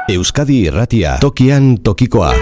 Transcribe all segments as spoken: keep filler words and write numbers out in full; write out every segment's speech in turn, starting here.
Euskadi Irratia, tokian tokikoa.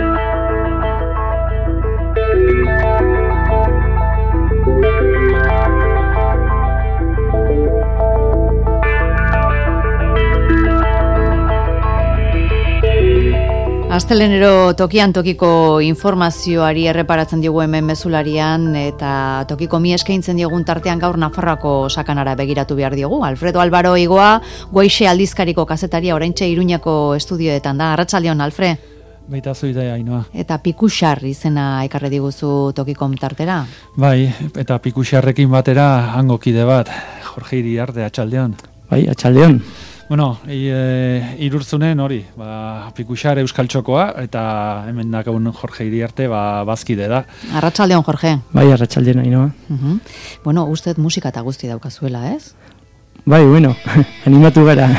Astelenero tokian tokiko informazioari erreparatzen diogu hemen mezularian eta tokiko mi eskaintzen diogun tartean gaur Nafarroako sakanara begiratu behar diogu. Alfredo Albaro Igoa, Goixe aldizkariko kazetaria oraintxe Iruñako estudioetan da. Arratsaldeon, Alfre. Baita zuidea, Ainoa. Eta Pikuxar izena ekarri diguzu tokikom tartera. Bai, eta Pikuxarrekin batera hango kide bat, Jorge Iriarte, atxaldeon. Bai, atxaldeon. Bueno, e, irurtzunen hori, ba, Pikuxar euskaltxokoa, eta hemen dakagun Jorge Iriarte, ba, bazkide da. Arratsaldeon, Jorge. Bai, arratsaldeon, Ainoa. Uh-huh. Bueno, ustez musika eta guzti daukazuela, ez? Bai, bueno, animatu gara.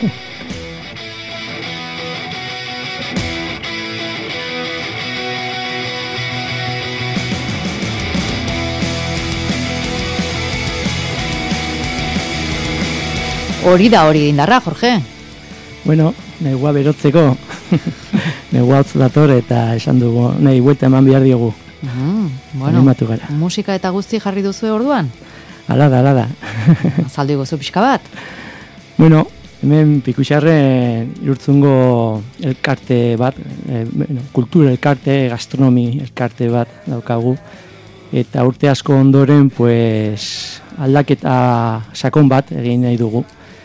Hori da hori indarra, Jorge. Bueno, negua berotzeko, negua hotz dator eta esan dugu, nahi buelta eman behar diogu. Mm, bueno, animatu gara. Musika eta guzti jarri duzu orduan? Ala da, ala da. Azaldu iguzu pixka bat? Bueno, hemen Pikuxarren irurtzungo elkarte bat, e, bueno, kultura elkarte, gastronomi elkarte bat daukagu. Eta urte asko ondoren, pues, aldaketa sakon bat egin nahi dugu.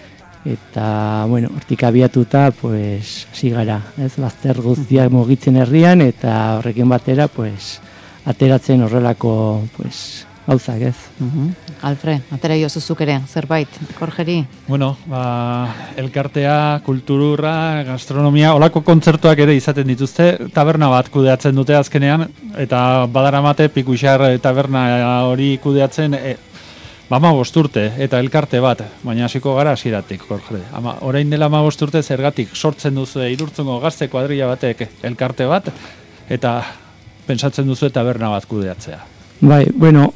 Eta, bueno, hortik abiatuta, pues, hasi gara, ez, bazter guztiak mugitzen herrian, eta horrekin batera, pues, ateratzen horrelako, pues, gauzak, ez. Uh-huh. Alfre, atera jozuzuk ere, zerbait, Jorgeri? Bueno, ba, elkartea, kultururra, gastronomia, olako kontzertuak ere izaten dituzte, taberna bat kudeatzen dute azkenean, eta badaramate Pikuxar taberna hori kudeatzen, e, Ama bosturte eta elkarte bat, baina hasiko gara hasieratik, Jorge. Ama, orain dela ama bosturte zergatik sortzen duzu irurtzungo gazte kuadrilla batek elkarte bat, eta pentsatzen duzu taberna bat kudeatzea. Bai, bueno,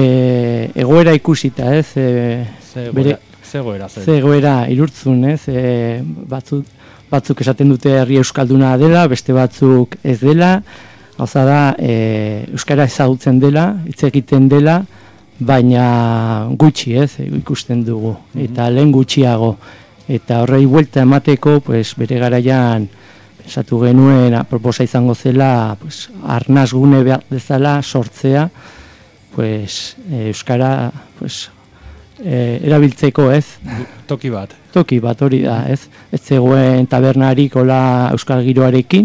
e, egoera ikusita, ez? E, Zegoera, zegoera, zen. Zegoera irurtzun, ez? E, batzuk, batzuk esaten dute herri euskalduna dela, beste batzuk ez dela, gauza da, e, euskara ezagutzen dela, hitz egiten dela, baina gutxi, ez, ikusten dugu, eta lehen gutxiago, eta horrei buelta emateko, pues, bere garaian, pensatu genuen, aproposa izango zela, pues, arnasgune behar dezala sortzea, pues, euskara, pues, e, erabiltzeko, ez? Toki bat. Toki bat, hori da, ez? Ez zegoen tabernarik hola euskal giroarekin,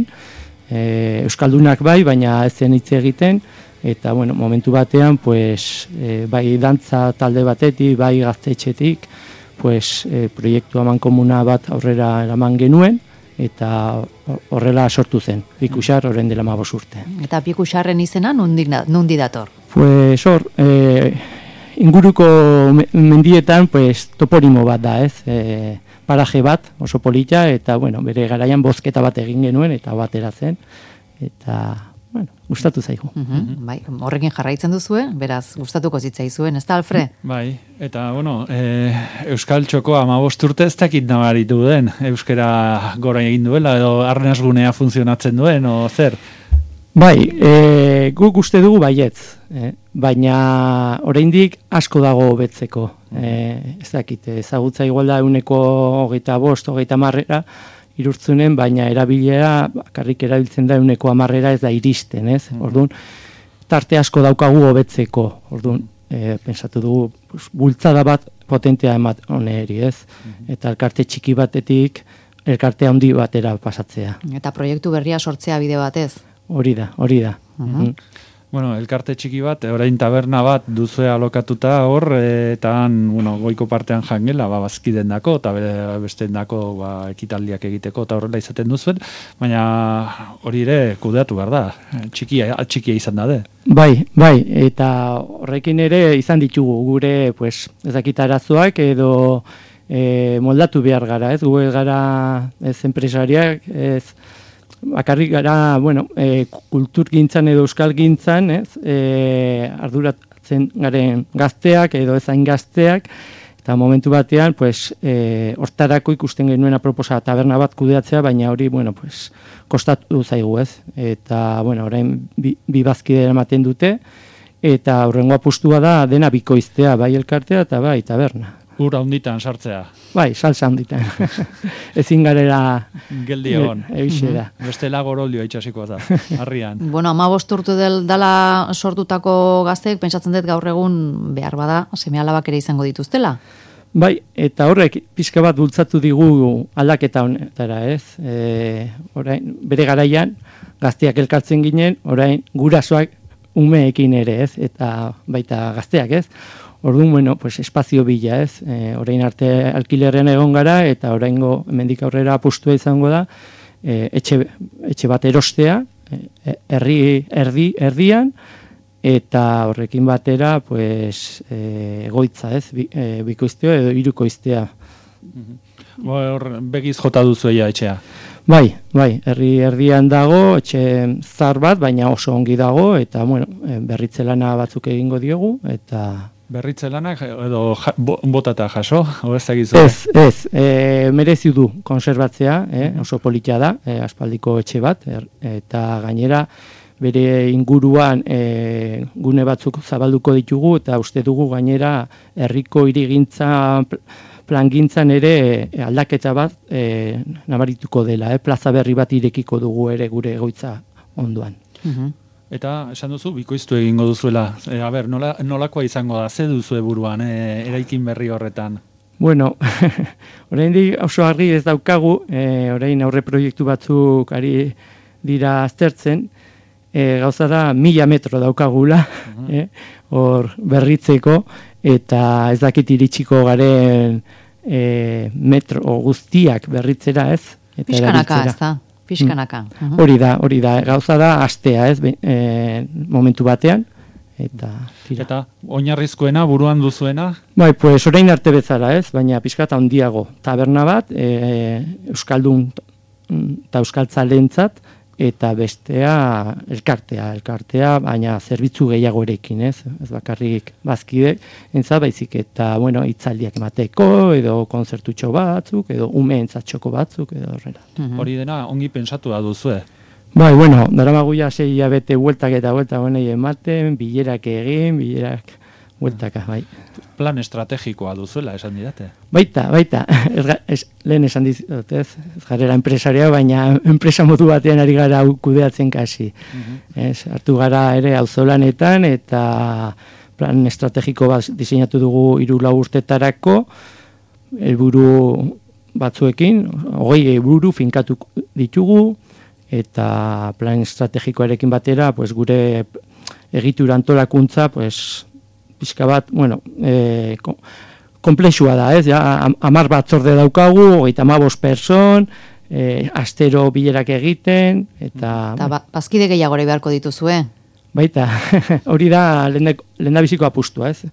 e, euskaldunak bai, baina ez zen hitz egiten, eta, bueno, momentu batean, pues, e, bai dantza talde batetik, bai gaztetxetik, pues, e, proiektu aman komuna bat aurrera eraman genuen, eta horrela sortu zen, Pikuxar horren dela hamabost urte. Eta Pikuxarren izena nundi, nundi dator? Pues, hor, e, inguruko mendietan, pues, toponimo bat da, ez? E, paraje bat, oso polita, eta, bueno, bere garaian bozketa bat egin genuen, eta batera zen, eta... Bueno, gustatu zaigu. Uh-huh. Bai, horrekin jarraitzen duzue, beraz, gustatuko zitzaizuen, ez da, Alfre? Bai, eta, bueno, e, Euskal Txokoa hamabost urte ez dakit nabaritu den, euskara gora egin duela, edo arnasgunea funtzionatzen duen, o zer? Bai, e, guk uste dugu baietz, eh? Baina oraindik asko dago hobetzeko. E, ez dakit, ezagutza igual da euneko hogeita bost, hogeita marrera, irurtzunen, baina erabilera, bakarrik erabiltzen da euneko hamarrera ez da iristen, ez? Orduan, tarte asko daukagu hobetzeko. Orduan, e, pensatu dugu, pues, bultzada bat potentea emat honeri, ez? Eta elkarte txiki batetik, elkarte handi batera pasatzea. Eta proiektu berria sortzea bide batez? Hori da, hori da. Uh-huh. Bueno, elkarte txiki bat, orain taberna bat duzue alokatuta hor, eta bueno, goiko partean jangela, ba, bazkiden dako, eta beste dako ba, ekitaldiak egiteko, eta horrela izaten duzuen, baina hori ere kudeatu behar da, txikia, txikia izan da de. Bai, bai, eta horrekin ere izan ditugu gure, pues, ezakitarazoak edo e, moldatu behar gara, ez, gu ez gara ez enpresariak, ez, bakarrik gara, bueno, e, kulturgintzan edo euskalgintzan, ez, e, arduratzen garen gazteak edo ezain gazteak, Eta momentu batean, pues, e, hortarako ikusten genuen aproposa taberna bat kudeatzea, baina hori, bueno, pues, kostatu zaigu, ez? Eta, bueno, orain bi, bi bazkide ematen dute, eta horrengo apustua da dena bikoiztea, bai elkartea eta bai taberna. Ura hunditan sartzea. Bai, salsa hunditan. Ezin garela geldi egon. Ebixe da. Bestela gorolio itxasiko da, harrian. Bueno, hamabost urte del dala sortutako gazteek, pentsatzen dut gaur egun behar bada, seme alabak ere izango dituztela. Bai, eta horrek pixka bat bultzatu digu aldaketa honetara, ez? E, orain, bere garaian, gazteak elkartzen ginen, orain gurasoak umeekin ere, ez? Eta baita gazteak, ez? Orduan, bueno, pues espazio bila, ez? E, orain arte alkilerren egon gara, eta oraingo hemendik aurrera apustua izango da, e, etxe, etxe bat erostea, e, herri, erdi, erdian, eta horrekin batera, pues, e, egoitza, ez? Bi, e, bikoiztea edo hirukoiztea. Hor, begiz jota duzu eia etxea. Bai, bai, herri erdian dago, etxe zar bat, baina oso ongi dago, eta, bueno, berritzelana batzuk egingo diogu, eta... Berritzelanak edo ja, bo, botata jaso, o ez egizu? Ez, ez, e, merezi du konserbatzea, e, oso politia da, e, aspaldiko etxe bat, er, eta gainera bere inguruan e, gune batzuk zabalduko ditugu, eta uste dugu gainera herriko hirigintza plangintzan ere e, aldaketa bat e, nabarituko dela, e, plaza berri bat irekiko dugu ere gure egoitza ondoan. Uh-huh. Eta esan duzu, bikoiztu egingo duzuela. E, a ber, nola, nolakoa izango da, ze duzu buruan, e, eraikin berri horretan? Bueno, oraindik oso argi ez daukagu, e, orain aurre proiektu batzuk ari dira aztertzen, e, gauza da mila metro daukagula, uh-huh. e, hor berritzeko, eta ez dakit iritsiko garen e, metro guztiak berritzera, ez? Eta Piskanaka, ez da? Piskanaka. Uh-huh. Hori da, hori da. Gauza da astea, ez? E, momentu batean. Eta, tira. Eta oinarrizkoena, buruan duzuena? Bai, pues orain arte bezala, ez? Baina pixkat handiago. Taberna bat, e, euskaldun eta euskaltzalentzat, eta bestea elkartea, elkartea, baina zerbitzu gehiago erekin, ez? Ez bakarrik bazkide, entzat baizik, eta, bueno, hitzaldiak emateko, edo konzertutxo batzuk, edo umeentzat txoko batzuk, edo horrela. Uh-huh. Hori dena ongi pensatu da duzue. Bai, bueno, daramaguia sei hilabete bueltak eta bueltak honei ematen, bilerak egin, bilerak bueltaka, bai. Plan estrategikoa duzuela, esan didate. Baita, baita, ez, ez, lehen esan dizut, ez, ez garela enpresaria, baina enpresa modu batean ari gara kudeatzen kasi. Uh-huh. Ez, hartu gara ere auzolanetan, eta plan estrategiko bat diseinatu dugu hiru lau urtetarako, helburu batzuekin, hogei helburu finkatu ditugu, eta plan estrategikoarekin batera, pues, gure egitura antolakuntza, pues, pixka bat, bueno, e, komplexua da, ez? Ja, amar batzorde daukagu, hogeita hamabost person, e, astero bilerak egiten, eta... Eta ba, bazkide gehiagore beharko dituzue? Baita, hori da lehendabiziko apustua, ez?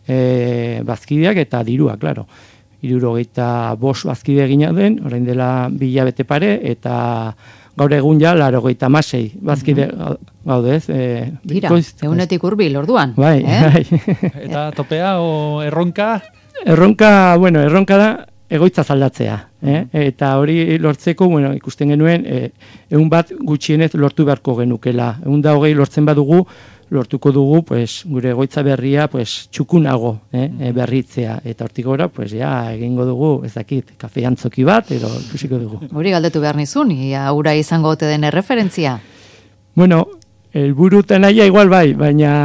E, bazkideak eta dirua, klaro. Hirurogeita bost bazkide egina den, orain dela bi hilabete pare, eta gaur egun ja, laurogeita hamasei bazkide gaude, ez? E, Tira, egunetik hurbil, orduan. Bai, eh? bai. Eta topea o erronka? Erronka, bueno, erronka da egoitza zaldatzea. Eh? Eta hori lortzeko, bueno, ikusten genuen, e, egun bat gutxienez lortu beharko genukela. Egun da hogei lortzen badugu, lortuko dugu, pues, gure egoitza berria, pues, txukunago, eh, e, berritzea. Eta hortik gora, pues, ja, egingo dugu, ez dakit, kafe antzoki bat, edo ikusiko dugu. Hori galdetu behar nizun, ia ura izango ote den erreferentzia? Bueno, helburuta nahia igual bai, baina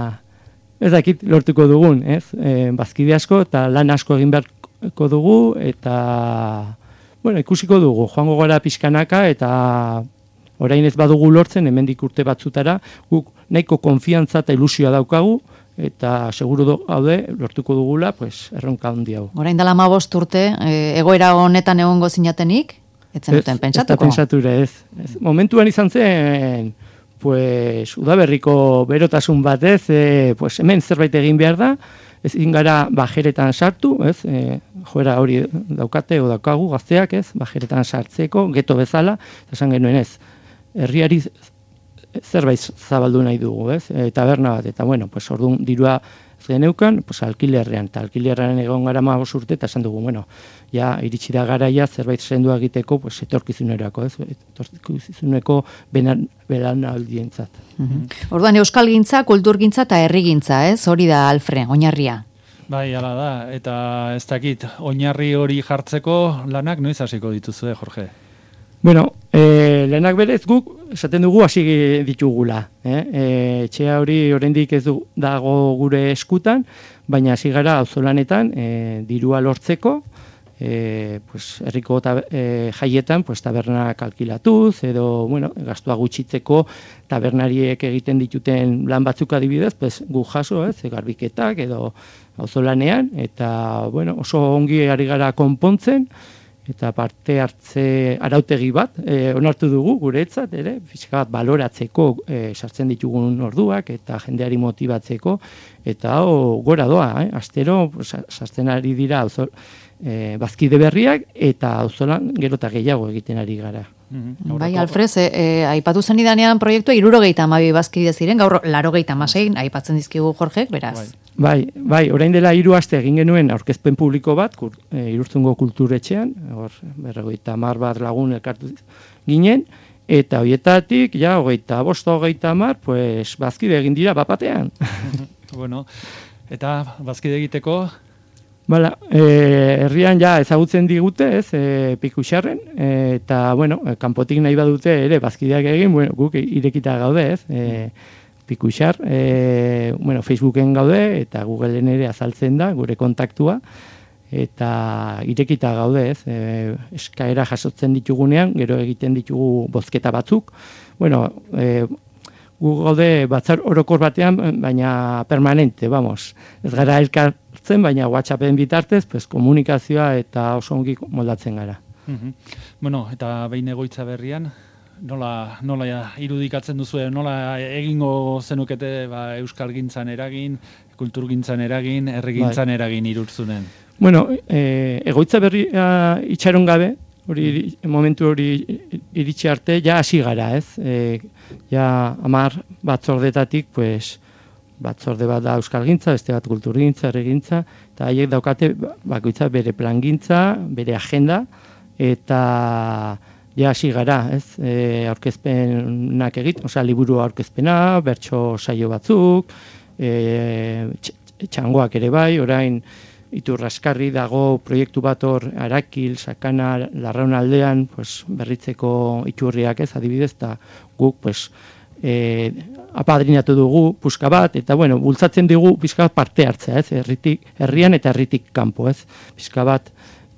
ez dakit lortuko dugun, ez? E, bazkide asko eta lan asko egin beharko dugu, eta, bueno, ikusiko dugu, joango gara pixkanaka, eta orain ez badugu lortzen, hemendik urte batzutara, guk nahiko konfiantza eta ilusioa daukagu, eta seguru gaude lortuko dugula, pues, erronka handi hau. Orain dela hamabost urte, e, egoera honetan egongo zinatenik, etzen duten pentsatuko? Ez da pentsatura, ez. ez. Momentuan izan zen, pues, udaberriko berotasun batez, e, pues, hemen zerbait egin behar da, ezin gara bajeretan sartu, ez, e, joera hori daukate o daukagu gazteak, ez, bajeretan sartzeko, geto bezala, esan genuen ez, herriari zerbait zabaldu nahi dugu, ez, e, taberna bat, eta bueno, pues, orduan dirua ez geneukan, pues, alkilerrean, eta alkilerrean egon gara hamabost urte, eta esan dugu, bueno, ja, iritsi da garaia zerbait sendua egiteko, pues, etorkizunerako, ez, etorkizuneko belanaldientzat. Mm-hmm. Orduan, euskalgintza, kulturgintza eta herrigintza, ez? Hori da, Alfre, oinarria. Bai, hala da, eta ez dakit, oinarri hori jartzeko lanak noiz hasiko dituzue, Jorge? Bueno, e, lehenak berez guk, esaten dugu hasi ditugula. Eh? E, etxea hori oraindik ez du dago gure eskutan, baina hasi gara auzolanetan e, dirua lortzeko, e, pues, herriko ta, e, jaietan pues, tabernak alkilatuz, edo bueno, gastua gutxitzeko tabernariek egiten dituten lan batzuk adibidez, pues, gu jaso, ez, garbiketak edo auzolanean, eta bueno, oso ongi ari gara konpontzen, eta parte hartze arautegi bat e, onartu dugu guretzat, ere, fisika bat baloratzeko e, sartzen ditugun orduak, eta jendeari motibatzeko, eta hau gora doa, eh? Astero sartzen ari dira auzol, e, bazkide berriak, eta auzolan gero eta gehiago egiten ari gara. Mm-hmm. Bai, Alfred, e, e, aipatu zen idanean proiektua hirurogeita hamabi bazkide ziren, gaur laurogeita hamasei aipatzen dizkigu Jorgek, beraz. Bai, bai, orain dela hiru aste egin genuen aurkezpen publiko bat, kur, e, Irurtzungo kulturetxean, hor berrogeita hamar bat lagun elkartu ginen, eta hoietatik, ja, hogeita bost, hogeita hamar, pues, bazkide egin dira bapatean. Bueno, eta bazkide egiteko... Bala, e, herrian ja ezagutzen digute, ez, e, Pikuxarren, e, eta, bueno, kanpotik nahi badute ere bazkideak egin, bueno, guk irekita gaude, ez, e, Pikuxar, e, bueno, Facebooken gaude, eta Googleen ere azaltzen da, gure kontaktua, eta irekita gaude, ez, e, eskaera jasotzen ditugunean, gero egiten ditugu bozketa batzuk, bueno, e, gu gaude batzar orokor batean, baina permanente, vamos, ez gara elkartzen, baina WhatsAppen bitartez, pues, komunikazioa eta oso ongi moldatzen gara. Uh-huh. Bueno, eta behin egoitza berrian, nola, nola irudikatzen duzu, nola egingo zenukete ba, euskalgintzan eragin, kulturgintzan eragin, herrigintzan bai. Eragin Irurtzunen? Bueno, e, egoitza berria itxaron gabe, hori momentu hori iritsi arte, ja hasi gara, ez? E, ja hamar batzordetatik, pues, batzorde bat da euskalgintza, beste bat kulturgintza, herrigintza, eta haiek daukate bakoitza bere plangintza, bere agenda, eta ja hasi gara, ez? E, aurkezpenak egit, osea, liburu aurkezpena, bertso saio batzuk, e, txangoak ere bai, orain Iturraskarri dago proiektu bat hor Arakil, Sakana, Larraun aldean, pues, berritzeko iturriak ez, adibidez, eta guk, pues, e, apadrinatu dugu puska bat, eta bueno, bultzatzen dugu pizka bat parte hartzea, ez, herritik, herrian eta herritik kanpo, ez, pizka bat,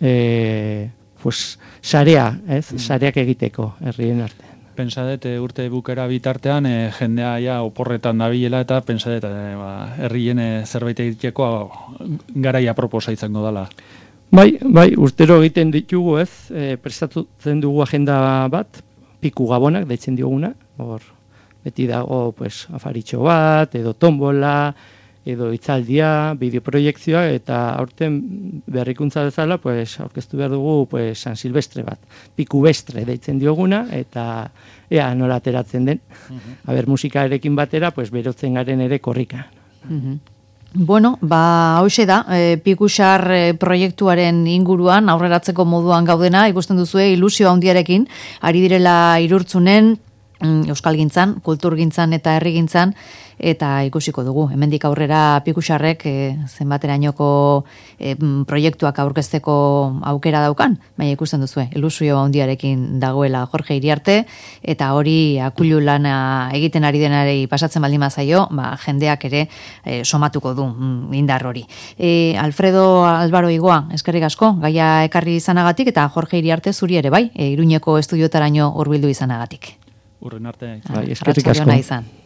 e, pues, sarea, ez, sareak egiteko herrien artean. Pentsadet urte bukera bitartean e, jendea ja oporretan dabilela eta pentsadet e, ba, herrien zerbait egiteko garaia proposa izango dela. Bai, bai, urtero egiten ditugu, ez, e, prestatzen dugu agenda bat, piku gabonak deitzen dioguna, hor beti dago pues, afaritxo bat, edo tombola, edo hitzaldia, bideoproiekzioa, eta aurten berrikuntza bezala, pues, aurkeztu behar dugu pues, San Silvestre bat, piku bestre deitzen dioguna, eta ea nola ateratzen den. Uh-huh. Aber, musikarekin batera, pues, berotzen garen ere korrika. Uh-huh. Bueno, ba, hauxe da, e, Pikuxar e, proiektuaren inguruan, aurreratzeko moduan gaudena, ikusten duzue ilusio handiarekin, ari direla Irurtzunen, euskalgintzan, kulturgintzan eta herrigintzan, eta ikusiko dugu. Hemendik aurrera Pikuxarrek e, zenbaterainoko e, proiektuak aurkezteko aukera daukan, baina ikusten duzue, ilusio handiarekin dagoela Jorge Iriarte, eta hori akulu lana egiten ari denari pasatzen baldin bazaio, ba, jendeak ere e, somatuko du indar hori. E, Alfredo Albaro Igoa, eskerrik asko, gaia ekarri izanagatik, eta Jorge Iriarte zuri ere bai, e, Iruñeko estudiotaraino hurbildu izanagatik. Urren arte. Bai, eskerrik asko. Izan.